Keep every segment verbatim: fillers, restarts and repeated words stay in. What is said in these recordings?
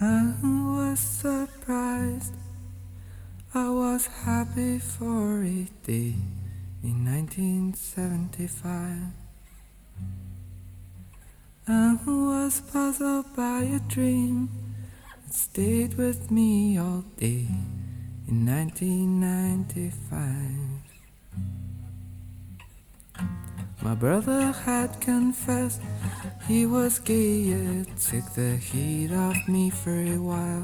I was surprised, I was happy for a day in nineteen seventy-five. I was puzzled by a dream that stayed with me all day in nineteen ninety-five. My brother had confessed he was gay, it took the heat off me for a while.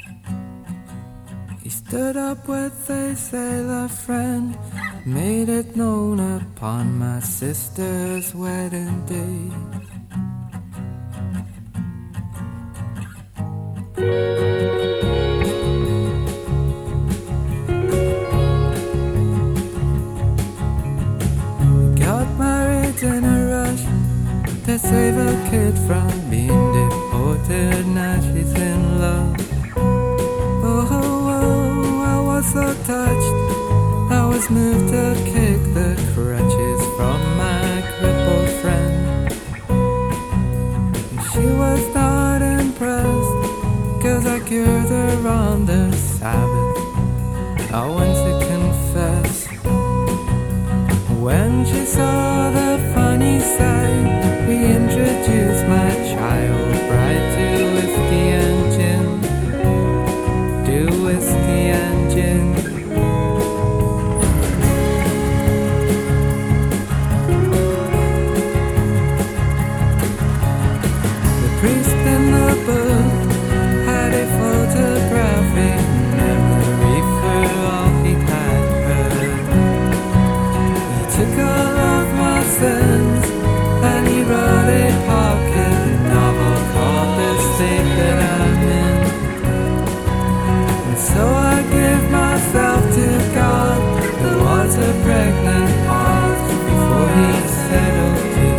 He stood up with a sailor friend, made it known upon my sister's wedding day. In a rush to save a kid from being deported, now she's in love. Oh, oh, oh, I was so touched, I was moved to kick the crutches from my crippled friend. And she was not impressed, cause I cured her on the Sabbath. I want to confess, when she saw the funny side, we introduced my child bride to whiskey and gin, to whiskey and gin. The priest in the book had a photographic memory for all he had heard. He took all of my sins and he wrote a pocket novel called The State That I'm In. And so I give myself to God, who was a pregnant pause before he said okay.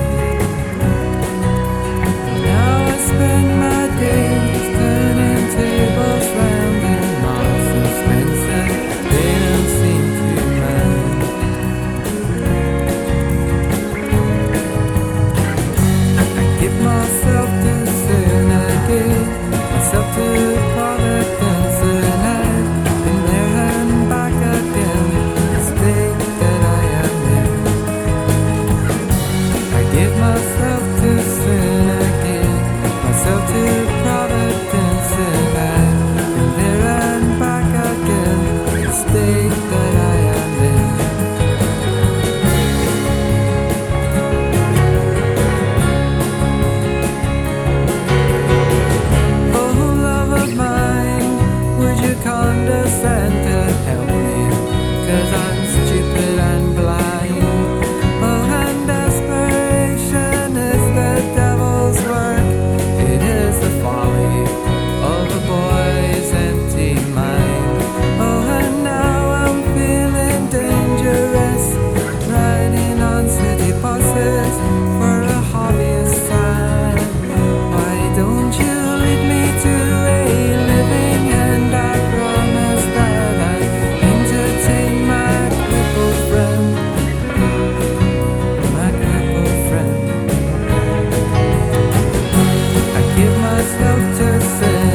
Now I spend my days turning tables round in Marks and Spencer. They don't seem to mind. Give myself to sin, I give myself to providence, and I've been there and back again, the state that I am in. I give myself to sin, I give myself to providence, and I've been there and back again, the state that I am in. Condescend to help me, cause I'm stupid and blind. Oh, and desperation is the devil's work. It is the folly of a boy's empty mind. Oh, and now I'm feeling dangerous, riding on city buses for a hobbyist time. Why don't you lead me to a living end? I promise that I entertain my crippled friend, my crippled friend. I give myself to sin.